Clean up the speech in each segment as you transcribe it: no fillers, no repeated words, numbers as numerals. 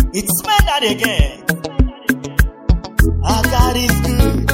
It's me that again. Our God is good.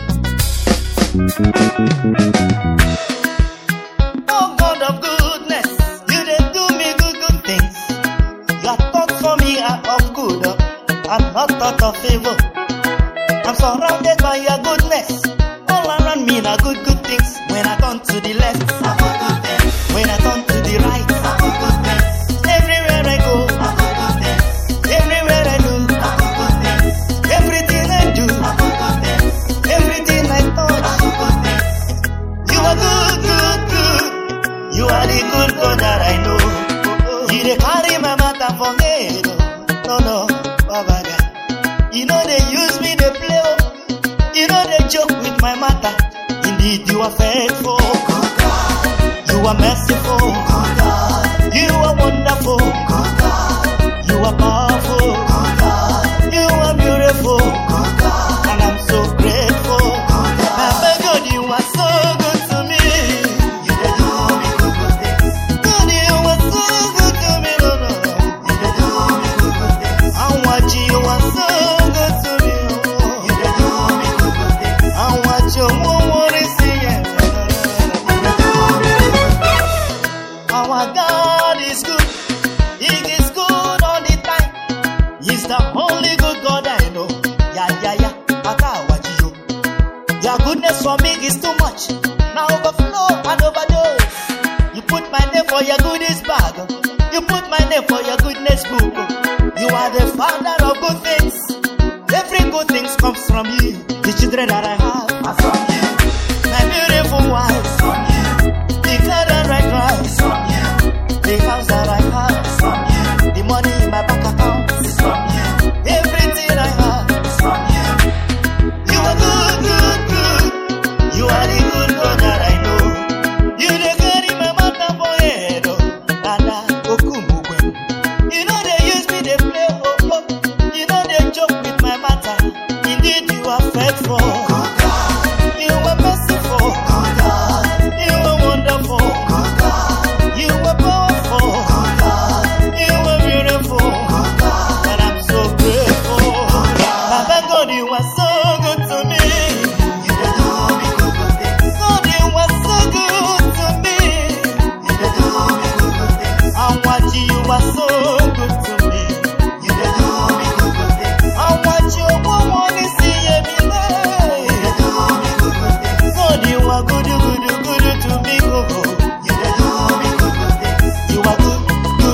Oh God of goodness, you did do me good things. Your thoughts for me are of good and not thought of evil. I'm surrounded by your goodness. All around me are good things. When I turn to the left, I good things. When I turn to the right, I good things. Everywhere I go, I good things. Everywhere I do, I good things. Everything I do, I good things. Everything I touch, I good things. You are good. You are the good God that I know. You dey carry my matter for head. No, Baba God. You know they use me, they play. You know they joke with my matter. Indeed, you are faithful. Good God. You are merciful. Good God. You are wonderful. Good God. You are powerful. Good God. You are beautiful. Good God. And I'm so grateful. Good God. Papa God, you are so good to me. You dey do me good things. God, you are so good to me, no. You dey do me good things. I want you are so good to me. You dey do me good things. I want you more to see. Our God is good. He is good all the time. He's the only good God I know. Yeah. Atawajiyo. Your goodness for me is too much. Now overflow and overdose. You put my name for your goodness bag. You put my name for your goodness book. You are the Father of good things. Every good thing comes from you. The children that I have are from you. My beautiful wife is from you. The car that I drive is from you. The house that I have is from you. The money in my bank account is from you. Everything I have is from you. You are good. You are the good God that I know. You dey carry my matter for head. Dada Okumugwe. You know they use me, they play. You know they joke with my matter. Indeed, you are faithful. Good God. You are merciful. Good God. You are wonderful. Good God. You are powerful. Good God. You are beautiful. Good God. And I'm so grateful. Good God. Papa God, you are so good to me. You dey do me good things. God, you are so good to me. You dey do me good things. I want you are so good to me. You dey do me good things. I want you more to see every day. You dey do me good things. God, you are good to me. You dey do me good things. You are good. You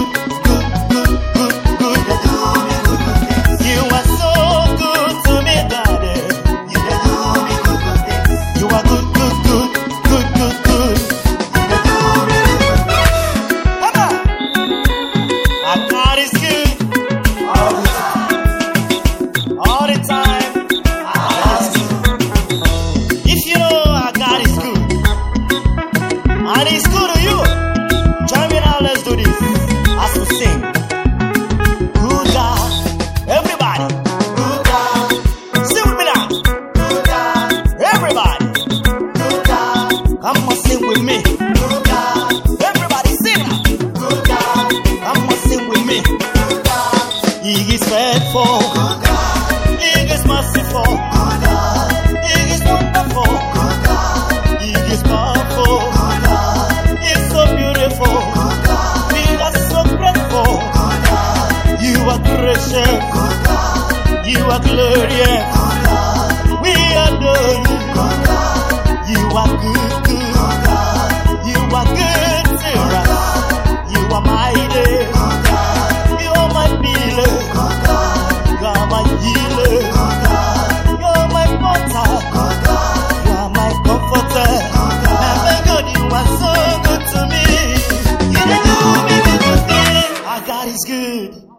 dey do me good things. You are so good to me, Daddy. You dey do me good things. You are good. You dey do me good things. Come on. Our God is good. All the time. Our God is good. If you know our God is good, and He's good to you, join me now, let's do this. As we sing. Good God. Everybody. Good God. Sing with me now. Good God. Everybody. Good God. Come on, sing with me. Good God. Everybody sing now. Good God. Come on, sing with me. Good God. He is faithful. Good God. He is merciful. Good God. He is wonderful. Good God. He is powerful. Good God. He is so beautiful. Good God. We are so grateful. Good God. You are gracious. Good God. You are glorious. Good God. We adore you. Good God. You are good. Good God. You are good to us. You are mighty. Good God. You are my healer. Good God. You are my healer. Good God. You are my potter. Good God. You are my comforter. Good God. My God, you are so good to me. You dey do me good things. Our God is good.